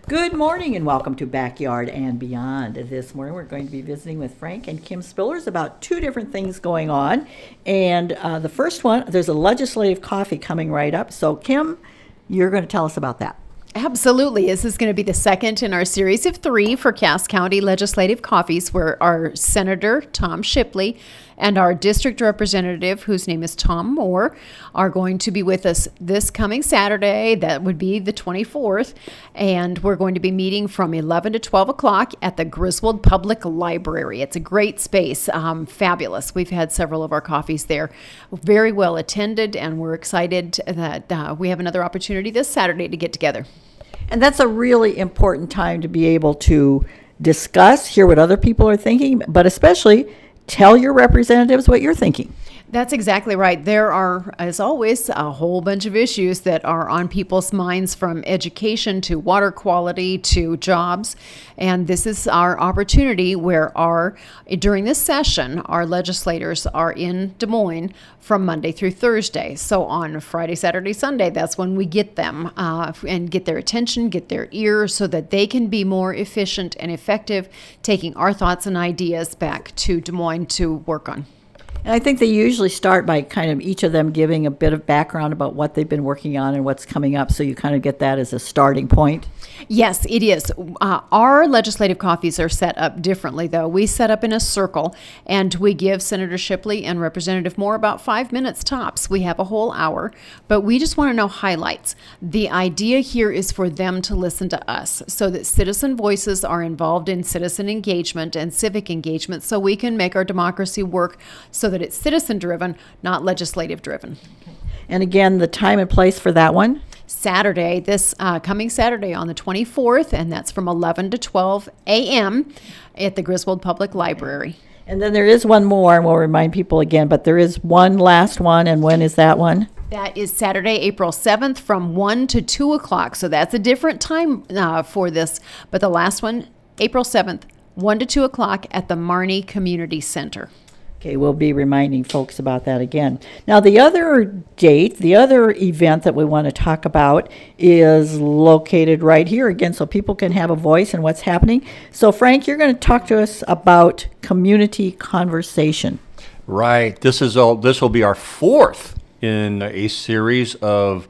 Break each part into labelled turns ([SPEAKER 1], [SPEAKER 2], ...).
[SPEAKER 1] Good morning and welcome to Backyard and Beyond. This morning we're going to be visiting with Frank and Kim Spillers about two different things going on. And the first one, there's a legislative coffee coming right up. So Kim, you're going to tell us about that.
[SPEAKER 2] Absolutely. This is going to be the second in our series of three for Cass County Legislative Coffees, where our Senator Tom Shipley and our district representative, whose name is Tom Moore, are going to be with us this coming Saturday. That would be the 24th. And we're going to be meeting from 11 to 12 o'clock at the Griswold Public Library. It's a great space, fabulous. We've had several of our coffees there, very well attended, and we're excited that we have another opportunity this Saturday to get together.
[SPEAKER 1] And that's a really important time to be able to discuss, hear what other people are thinking, but especially tell your representatives what you're thinking.
[SPEAKER 2] That's exactly right. There are, as always, a whole bunch of issues that are on people's minds, from education to water quality to jobs. And this is our opportunity where during this session, our legislators are in Des Moines from Monday through Thursday. So on Friday, Saturday, Sunday, that's when we get them and get their attention, get their ear, so that they can be more efficient and effective, taking our thoughts and ideas back to Des Moines to work on.
[SPEAKER 1] And I think they usually start by kind of each of them giving a bit of background about what they've been working on and what's coming up, so you kind of get that as a starting point.
[SPEAKER 2] Yes, it is. Our legislative coffees are set up differently, though. We set up in a circle, and we give Senator Shipley and Representative Moore about 5 minutes tops. We have a whole hour, but we just want to know highlights. The idea here is for them to listen to us, so that citizen voices are involved in citizen engagement and civic engagement, so we can make our democracy work so that it's citizen-driven, not legislative-driven.
[SPEAKER 1] And again, the time and place for that one?
[SPEAKER 2] Saturday, this coming Saturday on the 24th, and that's from 11 to 12 a.m. at the Griswold Public Library.
[SPEAKER 1] And then there is one more, and we'll remind people again, but there is one last one, and when is that one?
[SPEAKER 2] That is Saturday, April 7th from 1 to 2 o'clock, so that's a different time for this, but the last one, April 7th, 1 to 2 o'clock at the Marnie Community Center.
[SPEAKER 1] Okay, we'll be reminding folks about that again. Now, the other date, the other event that we want to talk about is located right here again, so people can have a voice in what's happening. So, Frank, you're going to talk to us about community conversation.
[SPEAKER 3] Right. This will be our fourth in a series of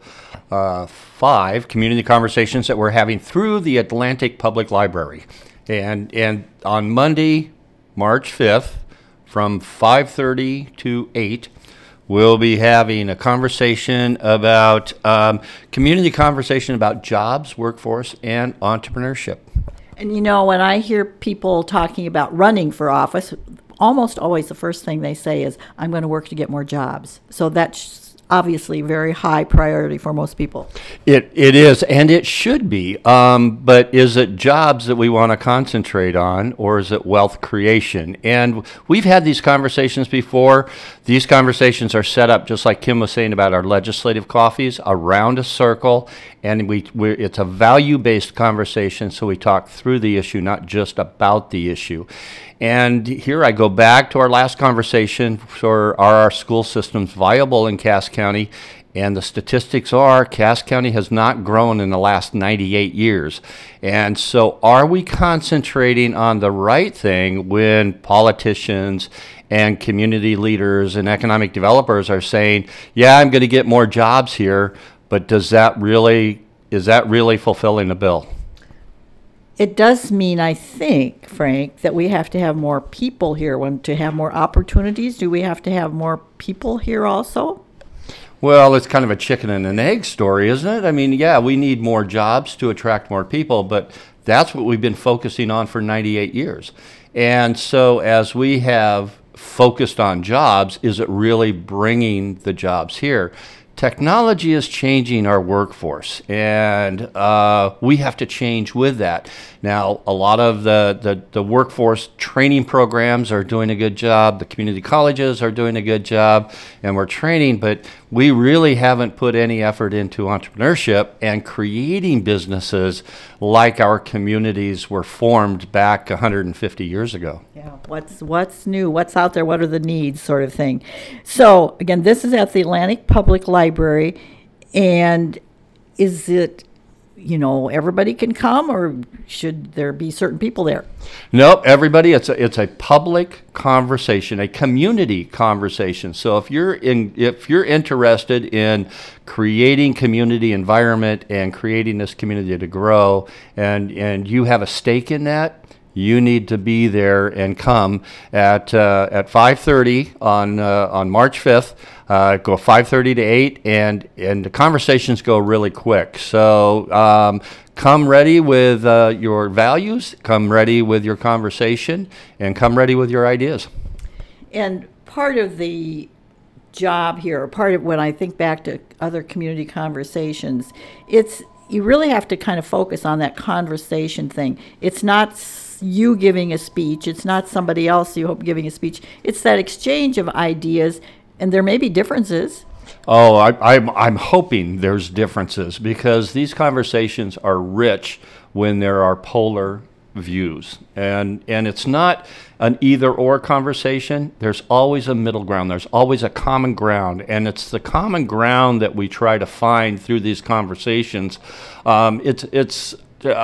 [SPEAKER 3] 5 community conversations that we're having through the Atlantic Public Library. And on Monday, March 5th, from 5:30 to 8, we'll be having a conversation about community conversation about jobs, workforce, and entrepreneurship.
[SPEAKER 1] And you know, when I hear people talking about running for office, almost always the first thing they say is, I'm going to work to get more jobs. So that's obviously very high priority for most people.
[SPEAKER 3] It is, and it should be. But is it jobs that we want to concentrate on, or is it wealth creation? And we've had these conversations before. These conversations are set up, just like Kim was saying about our legislative coffees, around a circle, and it's a value-based conversation, so we talk through the issue, not just about the issue. And here I go back to our last conversation for, are our school systems viable in Cass County? And the statistics are Cass County has not grown in the last 98 years. And so are we concentrating on the right thing when politicians and community leaders and economic developers are saying, yeah, I'm going to get more jobs here, but is that really fulfilling the bill?
[SPEAKER 1] It does mean, I think, Frank, that we have to have more people here. To have more opportunities, do we have to have more people here also?
[SPEAKER 3] Well, it's kind of a chicken and an egg story, isn't it? I mean, yeah, we need more jobs to attract more people, but that's what we've been focusing on for 98 years. And so as we have focused on jobs, is it really bringing the jobs here? Technology is changing our workforce, and we have to change with that. Now, a lot of the workforce training programs are doing a good job. The community colleges are doing a good job, and we're training, but we really haven't put any effort into entrepreneurship and creating businesses like our communities were formed back 150 years ago.
[SPEAKER 1] Yeah, what's new, what's out there, what are the needs, sort of thing. So, again, this is at the Atlantic Public Library, and is it everybody can come, or should there be certain people there?
[SPEAKER 3] Nope, everybody. It's a public conversation, a community conversation. So if you're interested in creating community environment and creating this community to grow, and you have a stake in that, you need to be there and come at 5:30 on March 5th. Go 5:30 to 8, and the conversations go really quick. So come ready with your values, come ready with your conversation, and come ready with your ideas.
[SPEAKER 1] And part of the job here, or part of when I think back to other community conversations, you really have to kind of focus on that conversation thing. It's not you giving a speech. It's not somebody else you hope giving a speech. It's that exchange of ideas, and there may be differences.
[SPEAKER 3] Oh, I'm hoping there's differences, because these conversations are rich when there are polar views, and it's not an either or conversation. There's always a middle ground. There's always a common ground, and it's the common ground that we try to find through these conversations. It's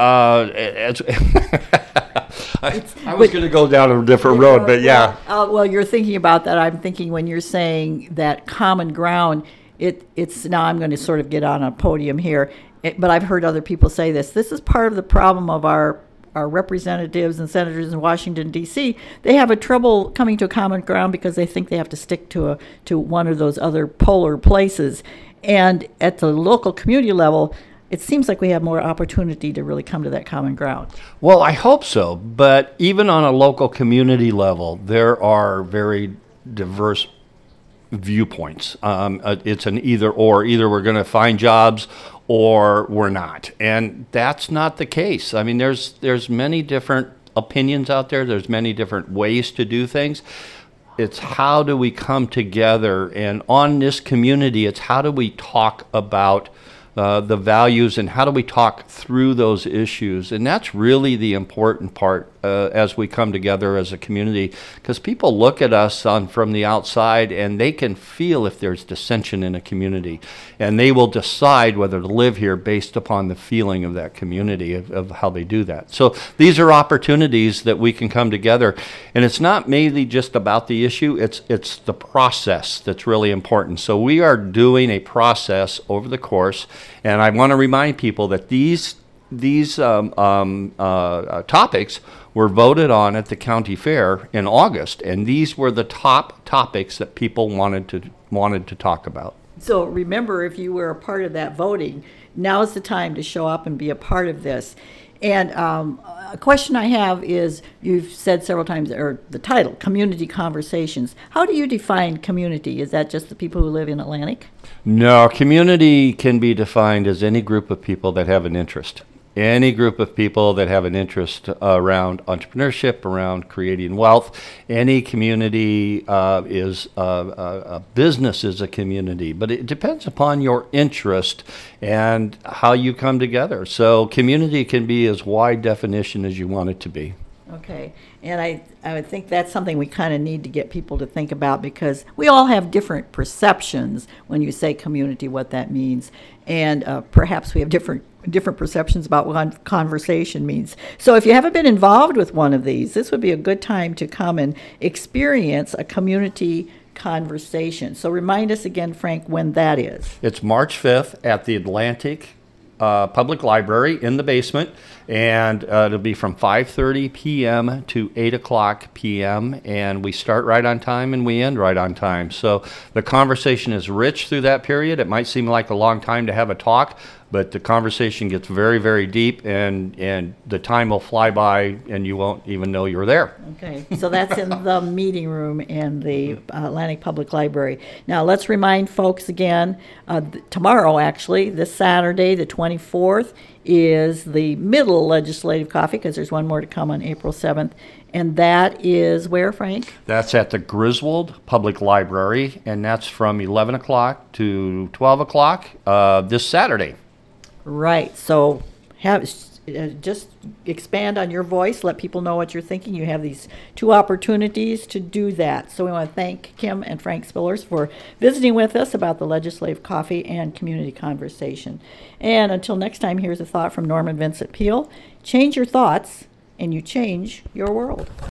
[SPEAKER 3] I was going to go down a different road, but yeah.
[SPEAKER 1] Well, you're thinking about that. I'm thinking when you're saying that common ground, it's now I'm going to sort of get on a podium here, but I've heard other people say this. This is part of the problem of our representatives and senators in Washington, D.C. They have a trouble coming to a common ground because they think they have to stick to one of those other polar places. And at the local community level, it seems like we have more opportunity to really come to that common ground.
[SPEAKER 3] Well, I hope so. But even on a local community level, there are very diverse viewpoints. It's an either or. Either we're going to find jobs or we're not. And that's not the case. I mean, there's many different opinions out there. There's many different ways to do things. It's how do we come together, and on this community, it's how do we talk about the values, and how do we talk through those issues. And that's really the important part as we come together as a community, because people look at us from the outside, and they can feel if there's dissension in a community, and they will decide whether to live here based upon the feeling of that community, of how they do that. So these are opportunities that we can come together, and it's not mainly just about the issue, it's the process that's really important. So we are doing a process over the course, and I want to remind people that these topics were voted on at the county fair in August, and these were the top topics that people wanted to talk about.
[SPEAKER 1] So remember, if you were a part of that voting, now's the time to show up and be a part of this. And a question I have is, you've said several times, or the title, Community Conversations. How do you define community? Is that just the people who live in Atlantic?
[SPEAKER 3] No, community can be defined as any group of people that have an interest. Any group of people that have an interest around entrepreneurship, around creating wealth. Any community is a business is a community, but it depends upon your interest and how you come together. So community can be as wide definition as you want it to be.
[SPEAKER 1] Okay, and I would think that's something we kind of need to get people to think about, because we all have different perceptions when you say community, what that means, and perhaps we have different perceptions about what conversation means. So if you haven't been involved with one of these, this would be a good time to come and experience a community conversation. So remind us again, Frank, when that is.
[SPEAKER 3] It's March 5th at the Atlantic Public Library in the basement, and it'll be from 5:30 p.m. to 8 o'clock p.m., and we start right on time and we end right on time. So the conversation is rich through that period. It might seem like a long time to have a talk, but the conversation gets very, very deep, and the time will fly by, and you won't even know you're there.
[SPEAKER 1] Okay, so that's in the meeting room in the Atlantic Public Library. Now, let's remind folks again, tomorrow, actually, this Saturday, the 24th, is the middle legislative coffee, because there's one more to come on April 7th. And that is where, Frank?
[SPEAKER 3] That's at the Griswold Public Library, and that's from 11 o'clock to 12 o'clock this Saturday.
[SPEAKER 1] Right. So just expand on your voice, let people know what you're thinking, you have these two opportunities to do that. So we want to thank Kim and Frank Spillers for visiting with us about the Legislative Coffee and Community Conversation. And until next time, here's a thought from Norman Vincent Peale. Change your thoughts, and you change your world.